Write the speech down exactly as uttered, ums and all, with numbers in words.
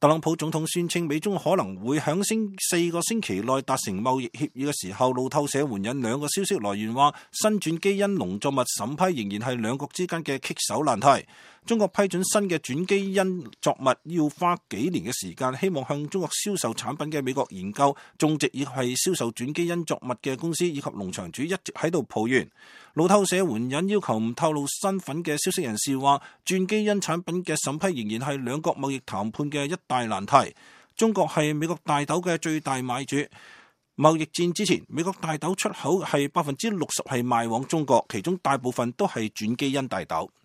特朗普總統宣稱美中可能會喺星四個星期內達成貿易協議嘅時候，路透社援引兩個消息來源話，新轉基因農作物審批仍然係兩國之間嘅棘手難題。中國批准新嘅轉基因作物要花幾年嘅時間，希望向中國銷售產品嘅美國研究、種植以及係銷售轉基因作物嘅公司以及農場主一直喺度抱怨。路透社援引要求唔透露身份嘅消息人士話，轉基因產品嘅審批仍然係兩國貿易談判嘅一大難題。中國係美國大豆嘅最大買主，貿易戰之前，美國大豆出口係百分之六十係賣往中國，其中大部分都係轉基因大豆。